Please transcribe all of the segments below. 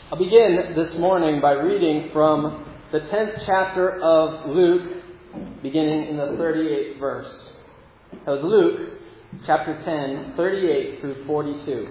I'll begin this morning by reading from the 10th chapter of Luke, beginning in the 38th verse. That was Luke, chapter 10, 38 through 42.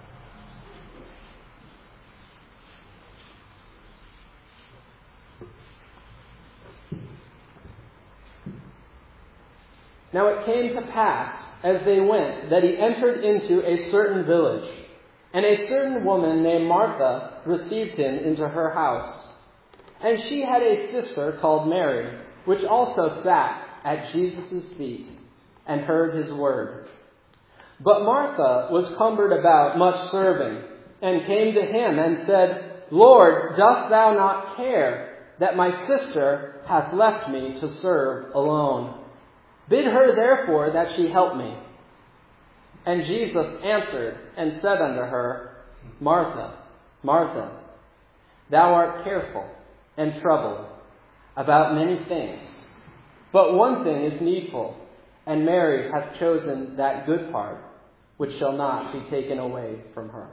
Now it came to pass, as they went, that he entered into a certain village, and a certain woman named Martha received him into her house. And she had a sister called Mary, which also sat at Jesus' feet and heard his word. But Martha was cumbered about much serving, and came to him and said, Lord, dost thou not care that my sister hath left me to serve alone? Bid her therefore that she help me. And Jesus answered and said unto her, Martha, Martha, thou art careful and troubled about many things, but one thing is needful, and Mary hath chosen that good part, which shall not be taken away from her.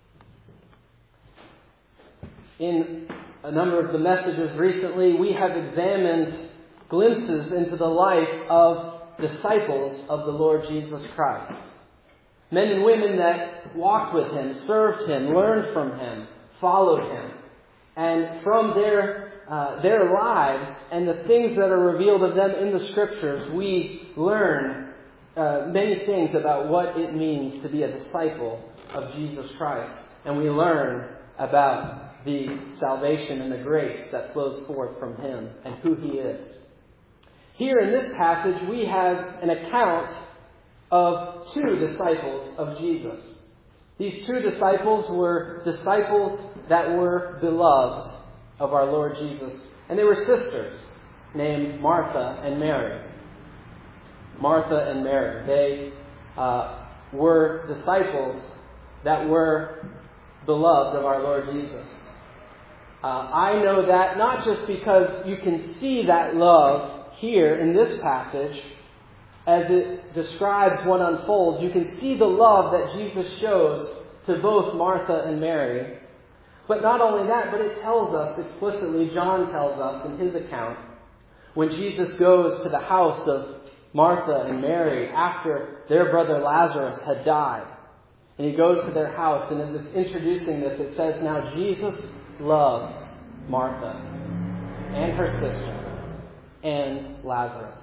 In a number of the messages recently, we have examined glimpses into the life of disciples of the Lord Jesus Christ. Men and women that walked with him, served him, learned from him, followed him. And from their lives and the things that are revealed of them in the Scriptures, we learn many things about what it means to be a disciple of Jesus Christ. And we learn about the salvation and the grace that flows forth from him and who he is. Here in this passage, we have an account of two disciples of Jesus. These two disciples were disciples that were beloved of our Lord Jesus. And they were sisters named Martha and Mary. Martha and Mary. They were disciples that were beloved of our Lord Jesus. I know that not just because you can see that love here in this passage, as it describes what unfolds, you can see the love that Jesus shows to both Martha and Mary. But not only that, but it tells us explicitly, John tells us in his account, when Jesus goes to the house of Martha and Mary after their brother Lazarus had died. And he goes to their house, and as it's introducing this, it says, now Jesus loved Martha and her sister and Lazarus.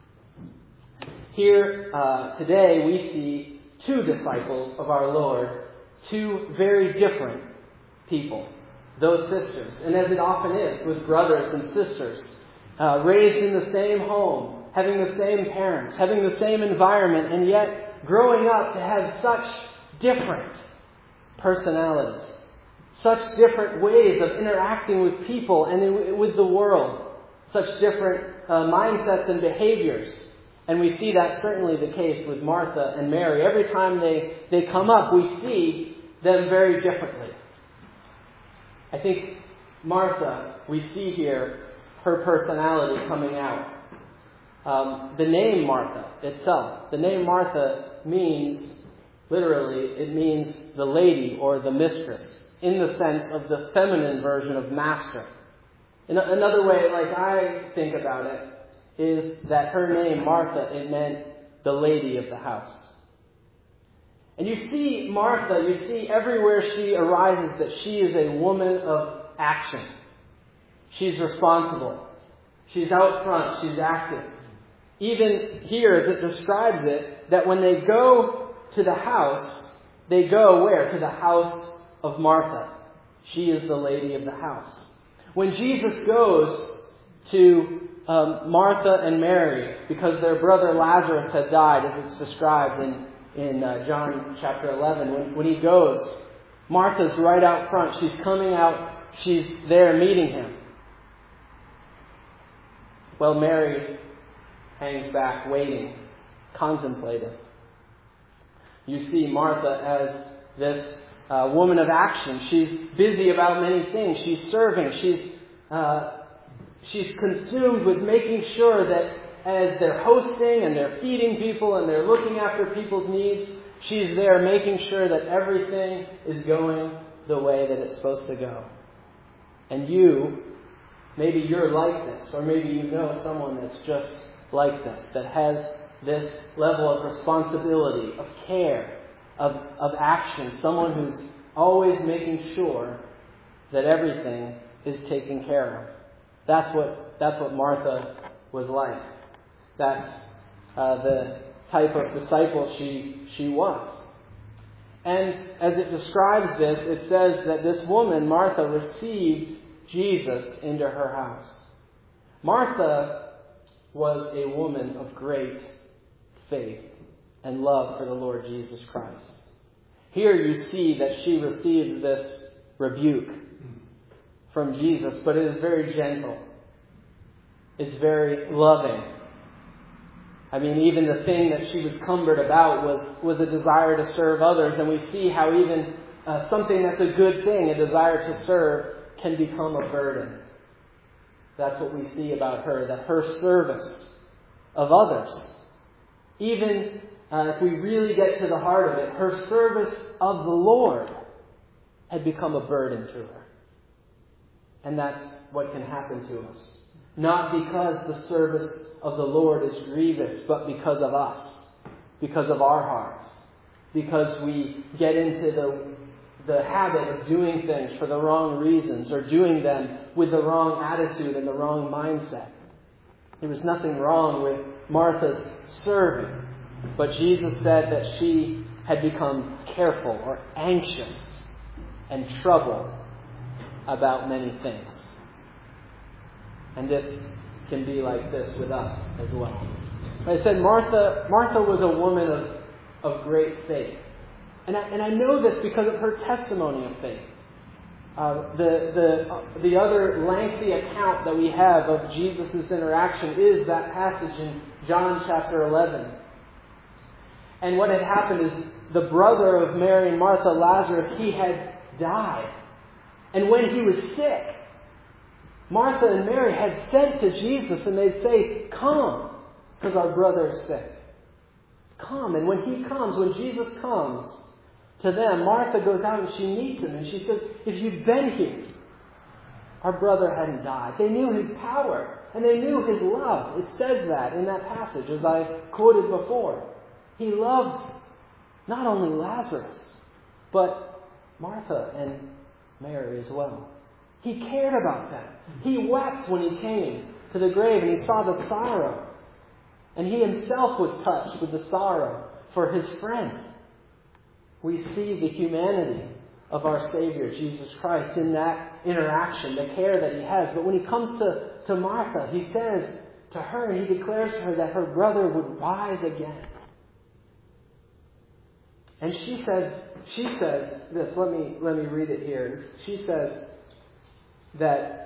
Here today we see two disciples of our Lord, two very different people, those sisters. And as it often is with brothers and sisters, raised in the same home, having the same parents, having the same environment, and yet growing up to have such different personalities, such different ways of interacting with people and with the world, such different mindsets and behaviors. And we see that certainly the case with Martha and Mary. Every time they come up, we see them very differently. I think Martha, we see here her personality coming out. The name Martha itself, the name Martha means, literally, it means the lady or the mistress, in the sense of the feminine version of master. Another way, like I think about it, is that her name, Martha, it meant the lady of the house. And you see Martha, you see everywhere she arises that she is a woman of action. She's responsible. She's out front. She's active. Even here, as it describes it, that when they go to the house, they go where? To the house of Martha. She is the lady of the house. When Jesus goes to Martha and Mary, because their brother Lazarus had died, as it's described in John chapter 11, when he goes, Martha's right out front. She's coming out. She's there meeting him. Well, Mary hangs back, waiting, contemplating. You see Martha as this woman of action. She's busy about many things. She's serving. She's consumed with making sure that as they're hosting and they're feeding people and they're looking after people's needs, she's there making sure that everything is going the way that it's supposed to go. And maybe you're like this, or maybe you know someone that's just like this, that has this level of responsibility, of care, of action, someone who's always making sure that everything is taken care of. That's what Martha was like. That's the type of disciple she was. And as it describes this, it says that this woman, Martha, received Jesus into her house. Martha was a woman of great faith and love for the Lord Jesus Christ. Here you see that she received this rebuke from Jesus, but it is very gentle. It's very loving. I mean, even the thing that she was cumbered about was a desire to serve others. And we see how even something that's a good thing, a desire to serve, can become a burden. That's what we see about her, that her service of others, even if we really get to the heart of it, her service of the Lord had become a burden to her. And that's what can happen to us. Not because the service of the Lord is grievous, but because of us, because of our hearts, because we get into the habit of doing things for the wrong reasons, or doing them with the wrong attitude and the wrong mindset. There was nothing wrong with Martha's serving, but Jesus said that she had become careful or anxious and troubled about many things. And this can be like this with us as well. I said Martha was a woman of great faith. And I know this because of her testimony of faith. The other lengthy account that we have of Jesus' interaction is that passage in John chapter 11. And what had happened is the brother of Mary and Martha, Lazarus, he had died. And when he was sick, Martha and Mary had sent to Jesus and they'd say, "Come, because our brother is sick. Come." And when Jesus comes to them, Martha goes out and she meets him and she says, "If you'd been here, our brother hadn't died." They knew his power and they knew his love. It says that in that passage, as I quoted before. He loved not only Lazarus, but Martha and Mary as well. He cared about them. He wept when he came to the grave and he saw the sorrow. And he himself was touched with the sorrow for his friend. We see the humanity of our Savior, Jesus Christ, in that interaction, the care that he has. But when he comes to Martha, he says to her, and he declares to her that her brother would rise again. And she says this, let me read it here. She says that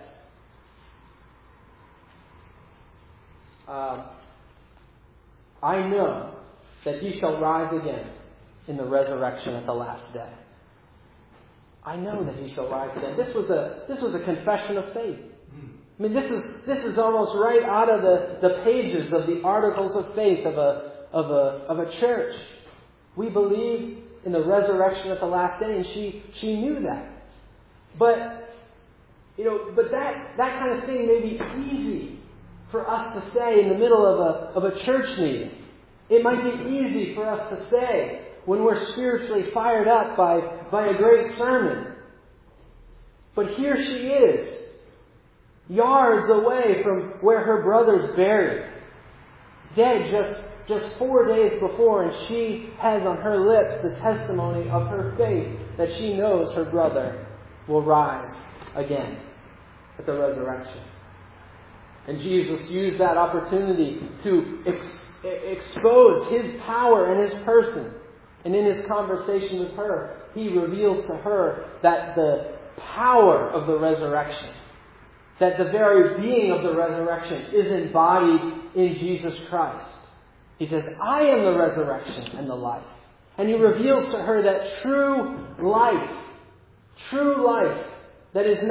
I know that he shall rise again in the resurrection at the last day. I know that he shall rise again. This was a confession of faith. I mean, this is almost right out of the pages of the articles of faith of a church. We believe in the resurrection at the last day, and she knew that. But that kind of thing may be easy for us to say in the middle of a church meeting. It might be easy for us to say when we're spiritually fired up by a great sermon. But here she is, yards away from where her brother's buried, dead just 4 days before, and she has on her lips the testimony of her faith that she knows her brother will rise again at the resurrection. And Jesus used that opportunity to expose his power and his person. And in his conversation with her, he reveals to her that the power of the resurrection, that the very being of the resurrection is embodied in Jesus Christ. He says, "I am the resurrection and the life." And he reveals to her that true life that is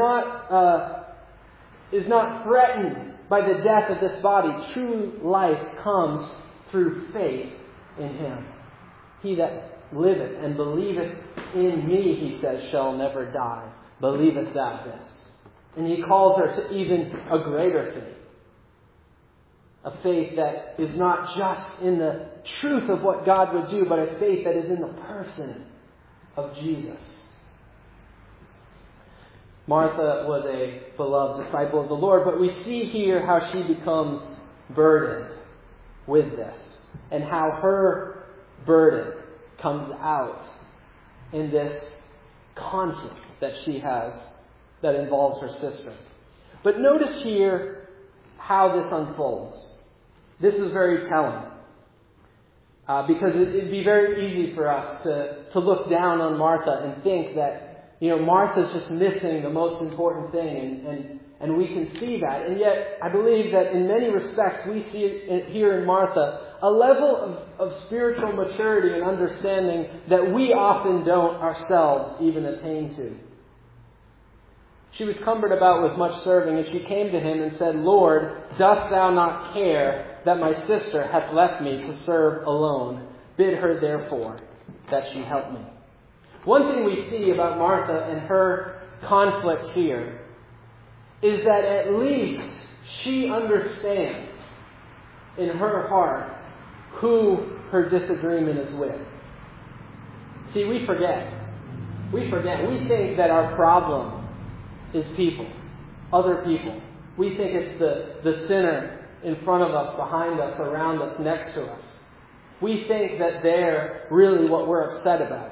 not threatened by the death of this body. True life comes through faith in him. He that liveth and believeth in me, he says, shall never die. Believest thou this? And he calls her to even a greater faith. A faith that is not just in the truth of what God would do, but a faith that is in the person of Jesus. Martha was a beloved disciple of the Lord, but we see here how she becomes burdened with this, and how her burden comes out in this conflict that she has that involves her sister. But notice here how this unfolds. This is very telling. Because it'd be very easy for us to look down on Martha and think that, Martha's just missing the most important thing, and we can see that. And yet, I believe that in many respects, we see here in Martha a level of spiritual maturity and understanding that we often don't ourselves even attain to. She was cumbered about with much serving, and she came to him and said, Lord, dost thou not care that my sister hath left me to serve alone? Bid her therefore that she help me. One thing we see about Martha and her conflict here is that at least she understands in her heart who her disagreement is with. See, we forget. We think that our problem is people, other people. We think it's the sinner in front of us, behind us, around us, next to us. We think that they're really what we're upset about.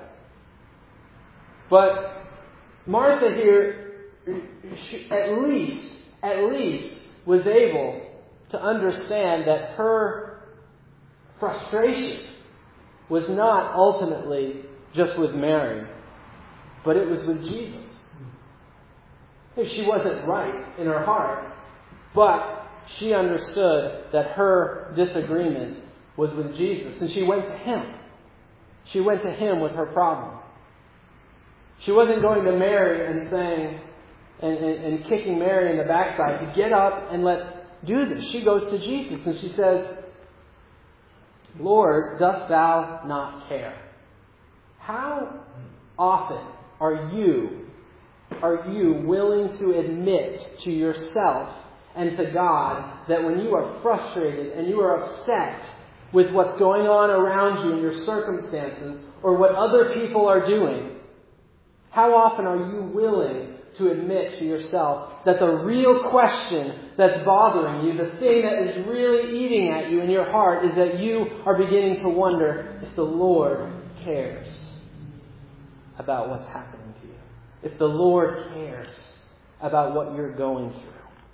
But Martha here, she at least was able to understand that her frustration was not ultimately just with Mary, but it was with Jesus. She wasn't right in her heart, but she understood that her disagreement was with Jesus, and she went to Him. She went to Him with her problem. She wasn't going to Mary and saying, and kicking Mary in the backside to get up and let's do this. She goes to Jesus and she says, Lord, dost thou not care? How often are you willing to admit to yourself and to God that when you are frustrated and you are upset with what's going on around you in your circumstances or what other people are doing, how often are you willing to admit to yourself that the real question that's bothering you, the thing that is really eating at you in your heart, is that you are beginning to wonder if the Lord cares about what's happening to you? If the Lord cares about what you're going through.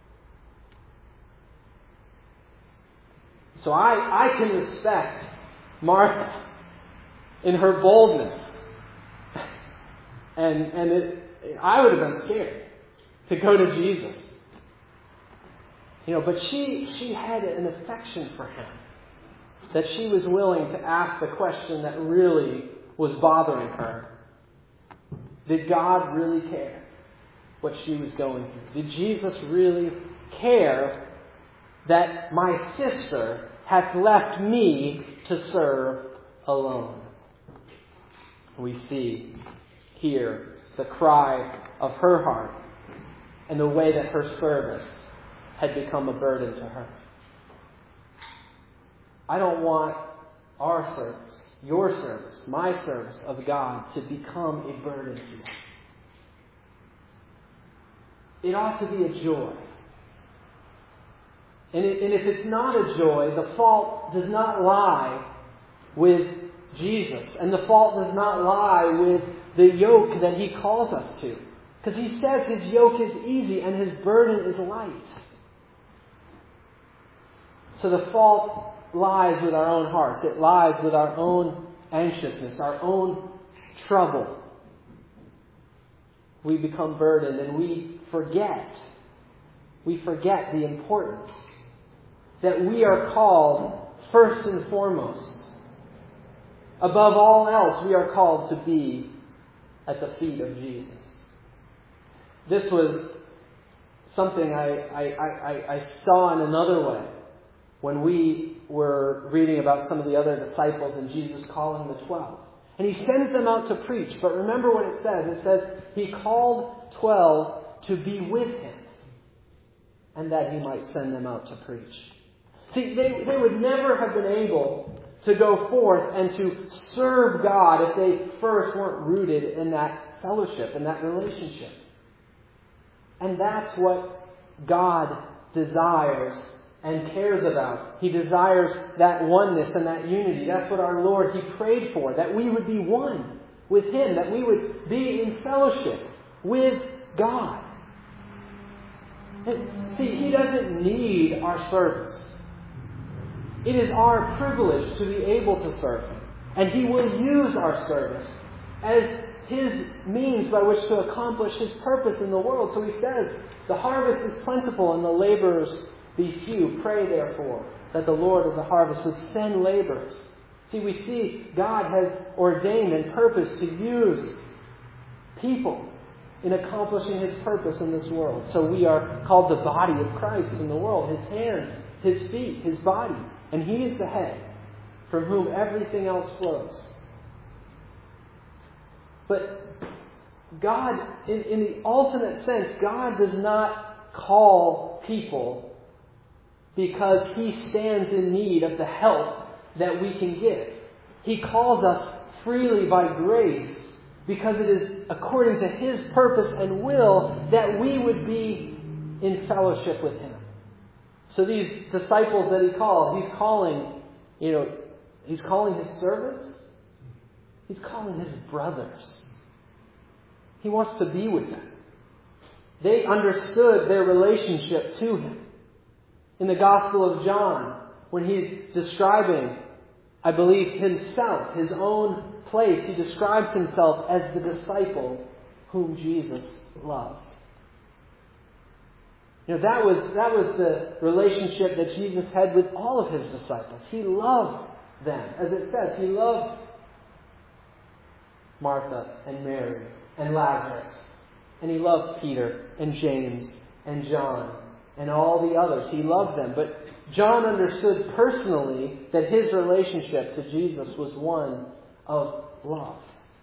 So I can respect Martha in her boldness. I would have been scared to go to Jesus. But she had an affection for Him, that she was willing to ask the question that really was bothering her. Did God really care what she was going through? Did Jesus really care that my sister hath left me to serve alone? We see here the cry of her heart and the way that her service had become a burden to her. I don't want our service, your service, my service of God to become a burden to you. It ought to be a joy. And if it's not a joy, the fault does not lie with Jesus. And the fault does not lie with the yoke that He calls us to. Because He says His yoke is easy and His burden is light. So the fault lies with our own hearts. It lies with our own anxiousness, our own trouble. We become burdened and we forget the importance that we are called first and foremost. Above all else, we are called to be at the feet of Jesus. This was something I saw in another way when we were reading about some of the other disciples and Jesus calling the 12. And He sends them out to preach. But remember what it says. It says He called 12 to be with Him, and that He might send them out to preach. See, they would never have been able to go forth and to serve God if they first weren't rooted in that fellowship, in that relationship. And that's what God desires and cares about. He desires that oneness and that unity. That's what our Lord, He prayed for, that we would be one with Him, that we would be in fellowship with God. See, He doesn't need our service. It is our privilege to be able to serve Him. And He will use our service as His means by which to accomplish His purpose in the world. So He says, the harvest is plentiful and the laborers be few. Pray therefore that the Lord of the harvest would send laborers. See, we see God has ordained and purposed to use people in accomplishing His purpose in this world. So we are called the body of Christ in the world. His hands, His feet, His body. And He is the head from whom everything else flows. But God, in the ultimate sense, God does not call people because He stands in need of the help that we can give. He calls us freely by grace because it is according to His purpose and will that we would be in fellowship with Him. So these disciples that He called, He's calling His servants. He's calling His brothers. He wants to be with them. They understood their relationship to Him. In the Gospel of John, when He's describing, I believe, Himself, His own place, He describes Himself as the disciple whom Jesus loved. That was the relationship that Jesus had with all of His disciples. He loved them. As it says, He loved Martha and Mary and Lazarus. And He loved Peter and James and John and all the others. He loved them. But John understood personally that his relationship to Jesus was one of love.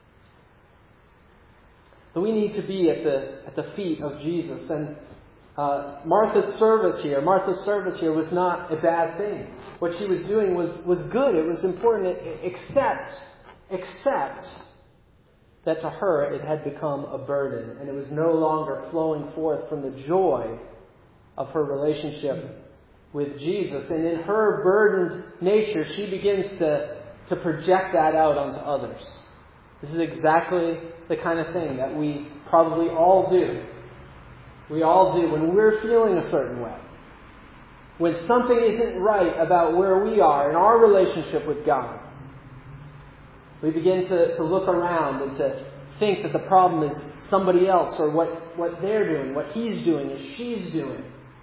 But we need to be at the feet of Jesus. And Martha's service here was not a bad thing. What she was doing was good. It was important, except that to her it had become a burden, and it was no longer flowing forth from the joy of her relationship with Jesus. And in her burdened nature, she begins to project that out onto others. This is exactly the kind of thing that we probably all do. We all do when we're feeling a certain way. When something isn't right about where we are in our relationship with God, we begin to look around and to think that the problem is somebody else or what they're doing, what he's doing or she's doing.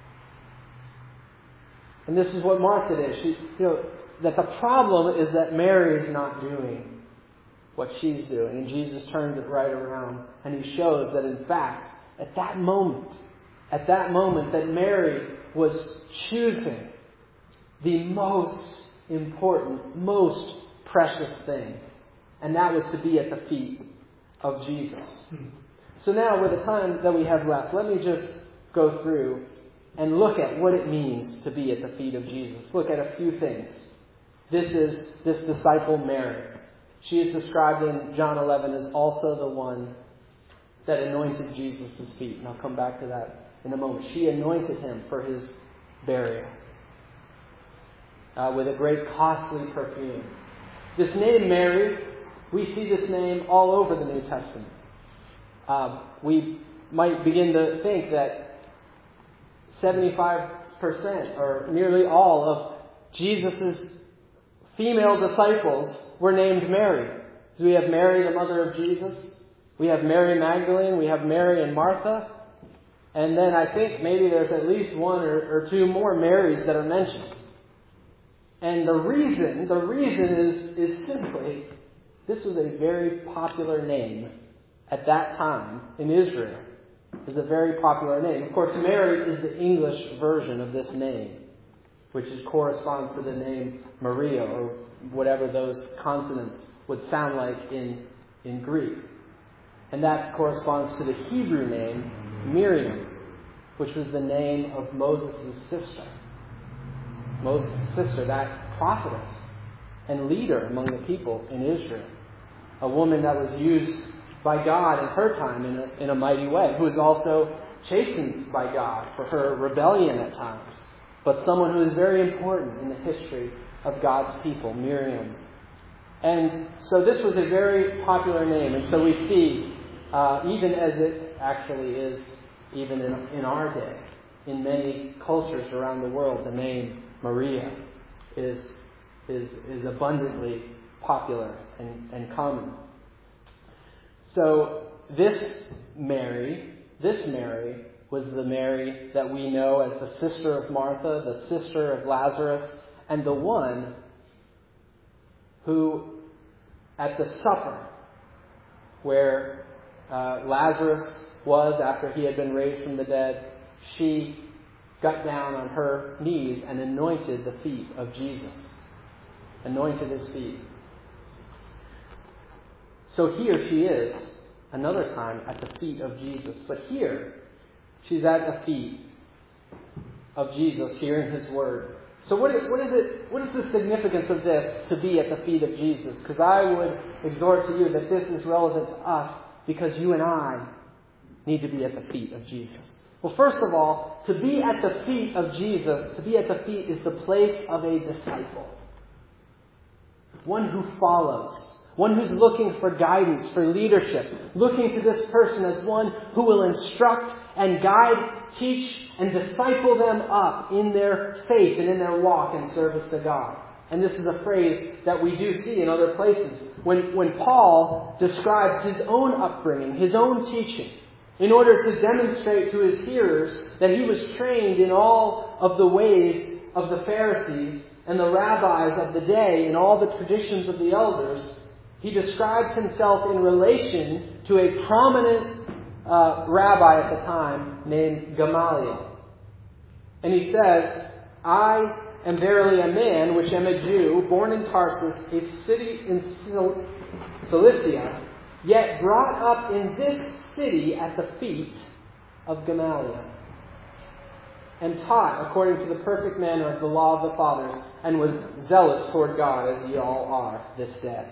And this is what Martha did. That the problem is that Mary is not doing what she's doing. And Jesus turns it right around and He shows that in fact, at that moment that Mary was choosing the most important, most precious thing. And that was to be at the feet of Jesus. So now, with the time that we have left, let me just go through and look at what it means to be at the feet of Jesus. Look at a few things. This is this disciple Mary. She is described in John 11 as also the one that anointed Jesus' feet. And I'll come back to that in a moment. She anointed Him for His burial with a great costly perfume. This name Mary, we see this name all over the New Testament. We might begin to think that 75% or nearly all of Jesus' female disciples were named Mary. So we have Mary, the mother of Jesus. We have Mary Magdalene. We have Mary and Martha. And then I think maybe there's at least one or two more Marys that are mentioned. And the reason is simply, this was a very popular name at that time in Israel. It was a very popular name. Of course, Mary is the English version of this name, which corresponds to the name Maria, or whatever those consonants would sound like in Greek. And that corresponds to the Hebrew name Miriam, which was the name of Moses' sister. Moses' sister, that prophetess and leader among the people in Israel. A woman that was used by God in her time in a mighty way, who was also chastened by God for her rebellion at times, but someone who is very important in the history of God's people, Miriam. And so this was a very popular name, and so we see, even as it actually is even in our day, in many cultures around the world, the name Maria is abundantly popular and common. So this Mary was the Mary that we know as the sister of Martha, the sister of Lazarus, and the one who at the supper where Lazarus was after he had been raised from the dead, she got down on her knees and anointed the feet of Jesus. Anointed his feet. So here she is, another time at the feet of Jesus. But here, she's at the feet of Jesus, hearing his word. So what is the significance of this, to be at the feet of Jesus? Because I would exhort to you that this is relevant to us because you and I need to be at the feet of Jesus. Well, first of all, to be at the feet of Jesus, to be at the feet is the place of a disciple. One who follows. One who's looking for guidance, for leadership. Looking to this person as one who will instruct and guide, teach, and disciple them up in their faith and in their walk in service to God. And this is a phrase that we do see in other places. When Paul describes his own upbringing, his own teaching, in order to demonstrate to his hearers that he was trained in all of the ways of the Pharisees and the rabbis of the day, in all the traditions of the elders, he describes himself in relation to a prominent rabbi at the time named Gamaliel. And he says, I am verily a man which am a Jew, born in Tarsus, a city in Cilicia, yet brought up in this city at the feet of Gamaliel, and taught according to the perfect manner of the law of the fathers, and was zealous toward God, as ye all are this day.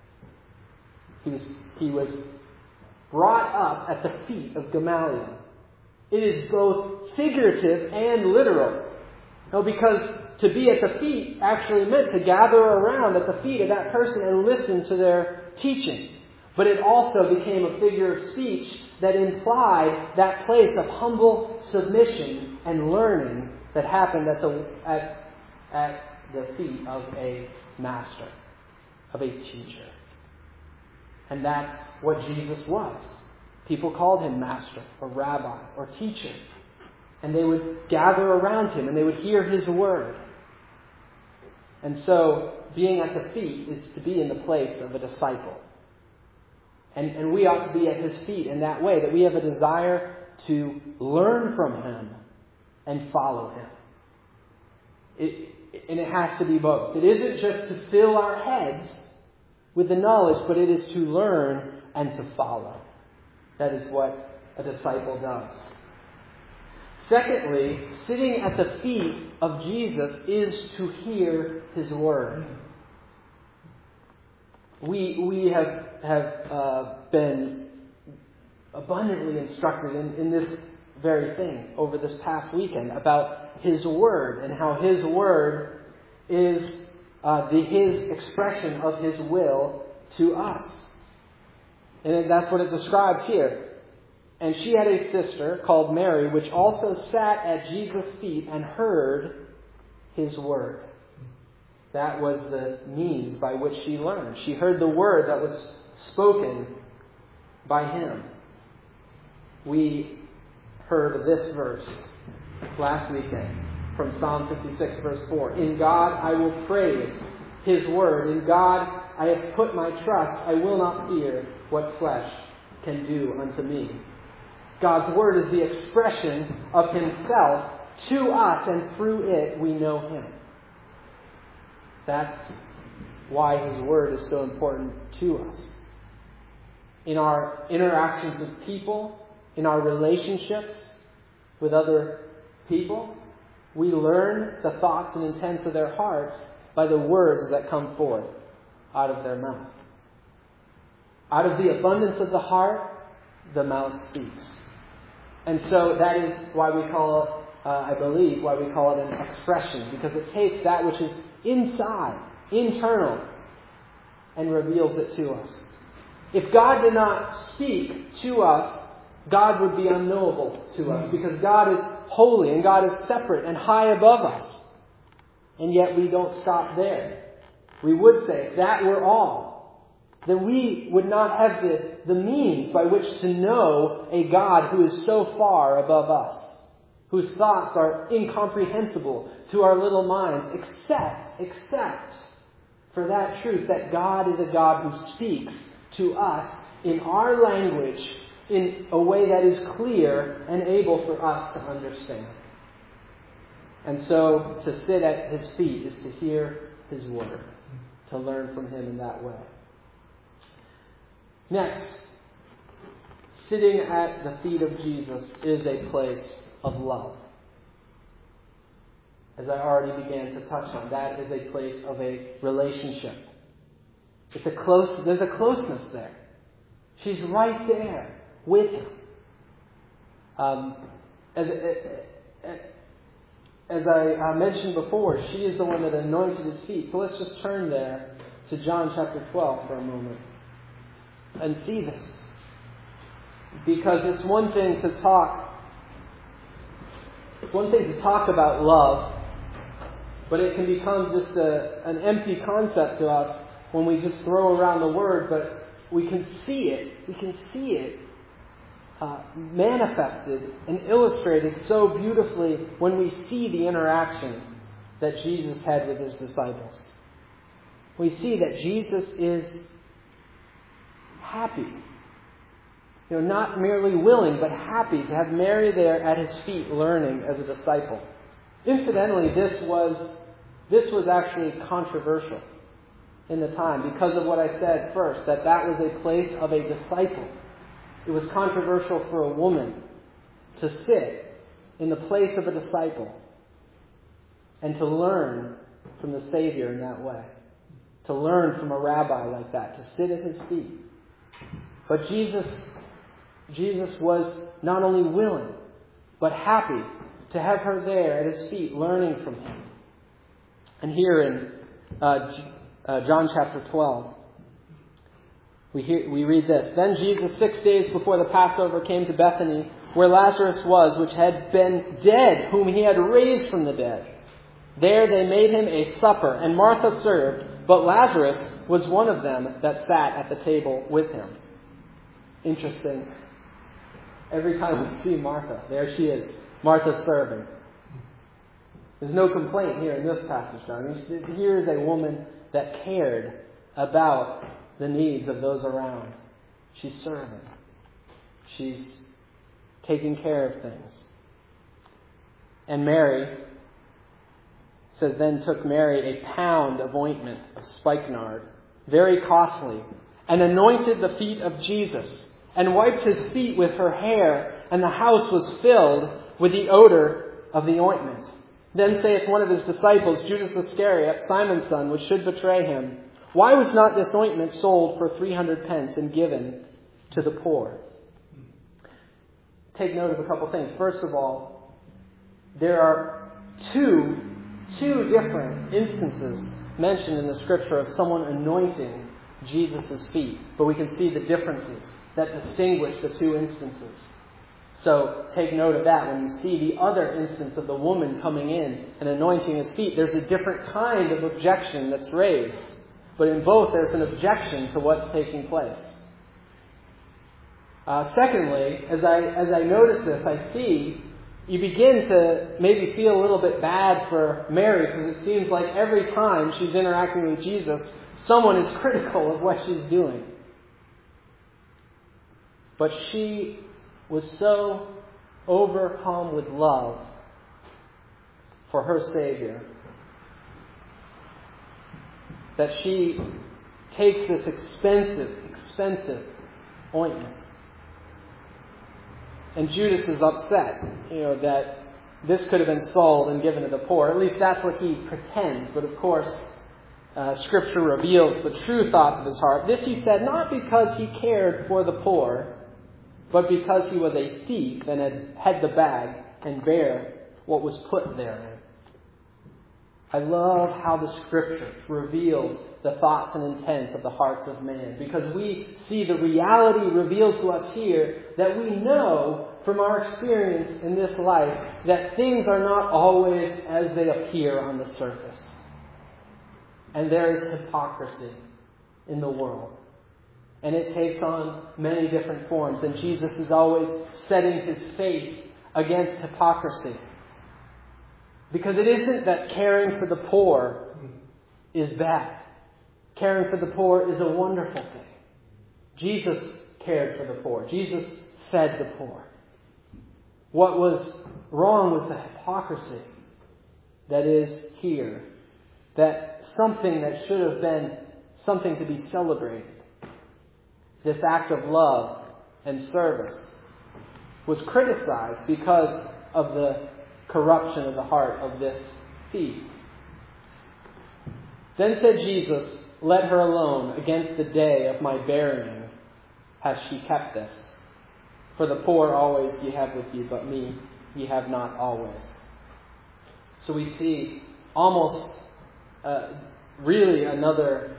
He was brought up at the feet of Gamaliel. It is both figurative and literal. No, because to be at the feet actually meant to gather around at the feet of that person and listen to their teaching. But it also became a figure of speech that implied that place of humble submission and learning that happened at the feet of a master, of a teacher. And that's what Jesus was. People called him master or rabbi or teacher. And they would gather around him and they would hear his word. And so being at the feet is to be in the place of a disciple. And we ought to be at his feet in that way, that we have a desire to learn from him and follow him. And it has to be both. It isn't just to fill our heads with the knowledge, but it is to learn and to follow. That is what a disciple does. Secondly, sitting at the feet of Jesus is to hear his word. We have been abundantly instructed in this very thing over this past weekend about his word and how his word is his expression of his will to us. And that's what it describes here. And she had a sister called Mary, which also sat at Jesus' feet and heard his word. That was the means by which she learned. She heard the word that was spoken by him. We heard this verse last weekend from Psalm 56, verse 4. In God I will praise his word. In God I have put my trust. I will not fear what flesh can do unto me. God's word is the expression of himself to us, and through it we know him. That's why His Word is so important to us. In our interactions with people, in our relationships with other people, we learn the thoughts and intents of their hearts by the words that come forth out of their mouth. Out of the abundance of the heart, the mouth speaks. And so that is why we call it, I believe, why we call it an expression, because it takes that which is inside, internal, and reveals it to us. If God did not speak to us, God would be unknowable to us, because God is holy and God is separate and high above us. And yet we don't stop there. We would say, if that were all, then we would not have the means by which to know a God who is so far above us, whose thoughts are incomprehensible to our little minds, except for that truth that God is a God who speaks to us in our language in a way that is clear and able for us to understand. And so to sit at His feet is to hear His Word, to learn from Him in that way. Next, sitting at the feet of Jesus is a place of love. As I already began to touch on, that is a place of a relationship. There's a closeness there. She's right there with Him. As I mentioned before, she is the one that anointed His feet. So let's just turn there to John chapter 12 for a moment and see this. Because it's one thing to talk about love, but it can become just an empty concept to us when we just throw around the word, but we can see it. We can see it manifested and illustrated so beautifully when we see the interaction that Jesus had with His disciples. We see that Jesus is happy. Not merely willing, but happy to have Mary there at His feet learning as a disciple. Incidentally, this was actually controversial in the time because of what I said first, that was a place of a disciple. It was controversial for a woman to sit in the place of a disciple and to learn from the Savior in that way. To learn from a rabbi like that, to sit at His feet. But Jesus was not only willing, but happy to have her there at His feet learning from Him. And here in John chapter 12, we read this. Then Jesus, 6 days before the Passover, came to Bethany, where Lazarus was, which had been dead, whom He had raised from the dead. There they made Him a supper, and Martha served, but Lazarus was one of them that sat at the table with Him. Interesting. Every time we see Martha, there she is, Martha serving. There's no complaint here in this passage, John. Here is a woman that cared about the needs of those around. She's serving. She's taking care of things. And Mary says, then took Mary a pound of ointment of spikenard, very costly, and anointed the feet of Jesus, and wiped His feet with her hair, and the house was filled with the odor of the ointment. Then saith one of His disciples, Judas Iscariot, Simon's son, which should betray Him, why was not this ointment sold for 300 pence and given to the poor? Take note of a couple things. First of all, there are two different instances mentioned in the Scripture of someone anointing Jesus' feet. But we can see the differences that distinguish the two instances. So take note of that. When you see the other instance of the woman coming in and anointing His feet, there's a different kind of objection that's raised. But in both, there's an objection to what's taking place. Secondly, as I notice this, I see you begin to maybe feel a little bit bad for Mary, because it seems like every time she's interacting with Jesus, someone is critical of what she's doing. But she was so overcome with love for her Savior that she takes this expensive ointment. And Judas is upset, that this could have been sold and given to the poor. At least that's what he pretends. But of course, Scripture reveals the true thoughts of his heart. This he said not because he cared for the poor, but because he was a thief and had the bag and bare what was put therein. I love how the Scripture reveals the thoughts and intents of the hearts of man, because we see the reality revealed to us here that we know from our experience in this life that things are not always as they appear on the surface. And there is hypocrisy in the world. And it takes on many different forms. And Jesus is always setting his face against hypocrisy. Because it isn't that caring for the poor is bad. Caring for the poor is a wonderful thing. Jesus cared for the poor. Jesus fed the poor. What was wrong was the hypocrisy that is here. That something that should have been something to be celebrated, this act of love and service, was criticized because of the corruption of the heart of this thief. Then said Jesus, "Let her alone. Against the day of my burying has she kept this. For the poor always ye have with you, but me ye have not always." So we see almost really another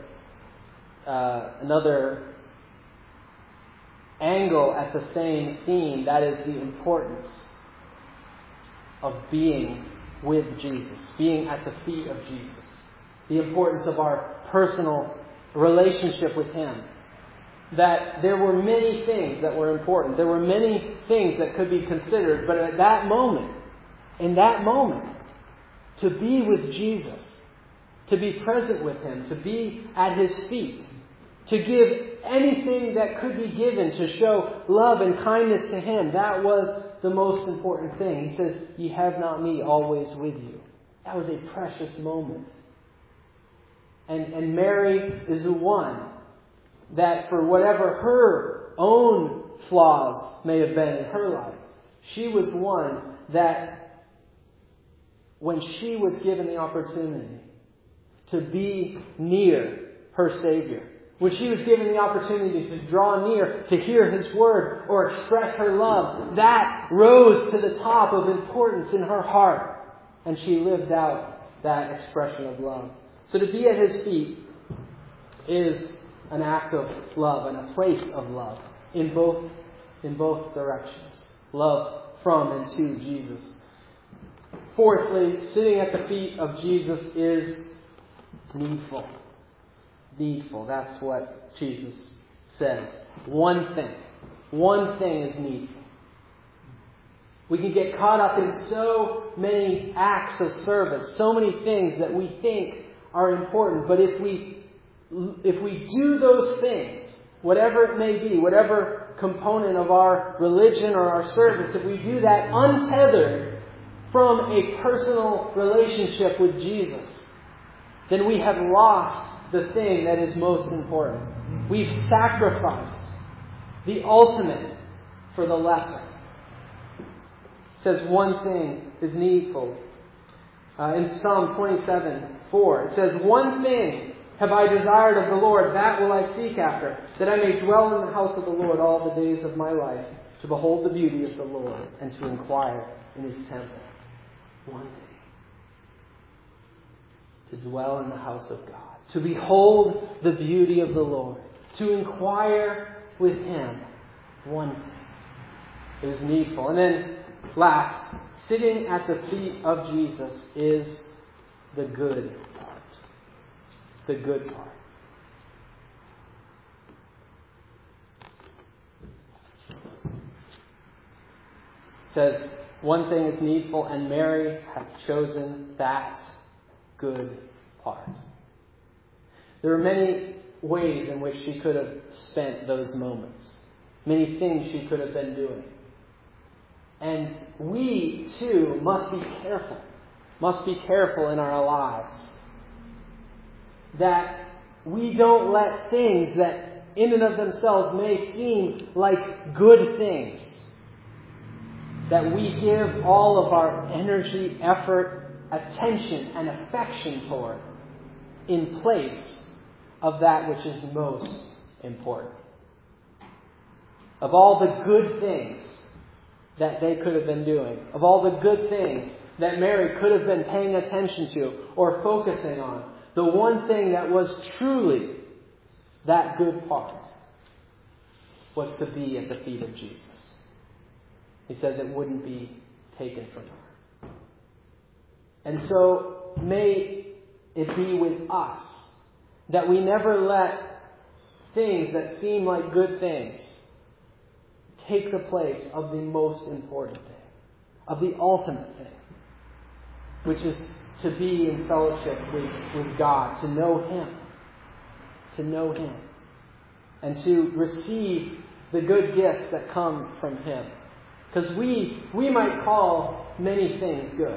angle at the same theme. That is the importance of being with Jesus, being at the feet of Jesus. The importance of our personal relationship with Him. That there were many things that were important. There were many things that could be considered. But at that moment, in that moment, to be with Jesus, to be present with Him, to be at His feet, to give anything that could be given to show love and kindness to Him, that was the most important thing. He says, "Ye have not me always with you." That was a precious moment. And Mary is the one that, for whatever her own flaws may have been in her life, she was one that, when she was given the opportunity to be near her Savior, when she was given the opportunity to draw near, to hear His Word, or express her love, that rose to the top of importance in her heart. And she lived out that expression of love. So to be at His feet is an act of love and a place of love in both directions. Love from and to Jesus. Fourthly, sitting at the feet of Jesus is needful. Needful. That's what Jesus says. One thing is needful. We can get caught up in so many acts of service, so many things that we think are important. But if we do those things, whatever it may be, whatever component of our religion or our service, if we do that untethered from a personal relationship with Jesus, then we have lost the thing that is most important. We've sacrificed the ultimate for the lesser. It says one thing is needful. In Psalm 27:4, it says, "One thing have I desired of the Lord, that will I seek after, that I may dwell in the house of the Lord all the days of my life, to behold the beauty of the Lord, and to inquire in His temple." One thing. To dwell in the house of God. To behold the beauty of the Lord. To inquire with Him. One thing. It is needful. And then last, sitting at the feet of Jesus is the good part. The good part. It says, one thing is needful, and Mary hath chosen that good part. There are many ways in which she could have spent those moments. Many things she could have been doing. And we, too, must be careful. Must be careful in our lives. that we don't let things that in and of themselves may seem like good things, that we give all of our energy, effort, attention, and affection toward in place of that which is most important. Of all the good things that they could have been doing, of all the good things that Mary could have been paying attention to or focusing on, the one thing that was truly that good part was to be at the feet of Jesus. He said that wouldn't be taken from her. And so may it be with us that we never let things that seem like good things take the place of the most important thing, of the ultimate thing, which is to be in fellowship with God, to know Him, and to receive the good gifts that come from Him. Because we might call many things good.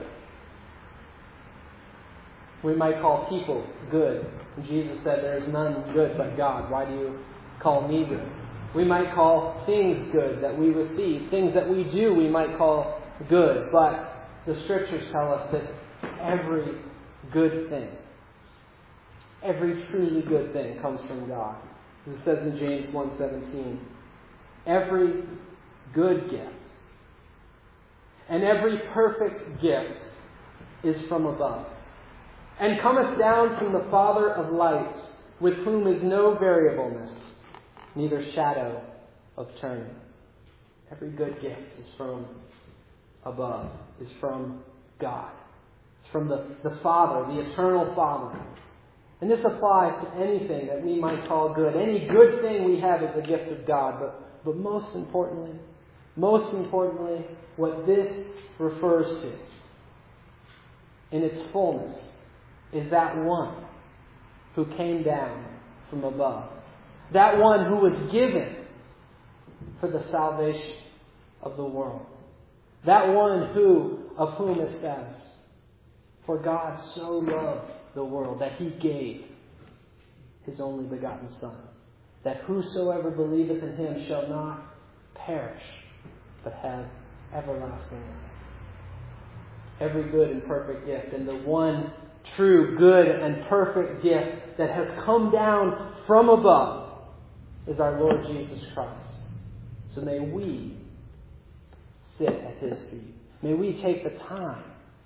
We might call people good. And Jesus said, there is none good but God. Why do you call me good? We might call things good that we receive. Things that we do we might call good. But the Scriptures tell us that every good thing, every truly good thing comes from God. As it says in James 1:17, every good gift and every perfect gift is from above, and cometh down from the Father of lights, with whom is no variableness, neither shadow of turning. Every good gift is from above, is from God. It's from the Father, the eternal Father. And this applies to anything that we might call good. Any good thing we have is a gift of God. But most importantly, what this refers to in its fullness is that one who came down from above. That one who was given for the salvation of the world. That one of whom it says, for God so loved the world that He gave His only begotten Son, that whosoever believeth in Him shall not perish, but have everlasting life. Every good and perfect gift, and the one true good and perfect gift that has come down from above is our Lord Jesus Christ. So may we sit at His feet. May we take the time,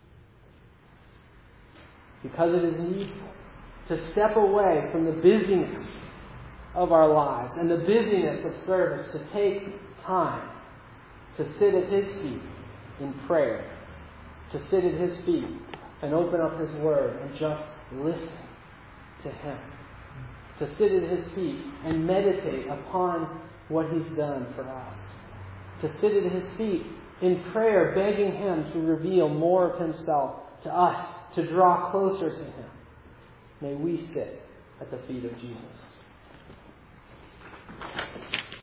because it is needful, to step away from the busyness of our lives and the busyness of service, to take time to sit at His feet in prayer, to sit at His feet and open up His Word and just listen to Him, to sit at His feet and meditate upon what He's done for us, to sit at His feet in prayer, begging Him to reveal more of Himself to us, to draw closer to Him. May we sit at the feet of Jesus.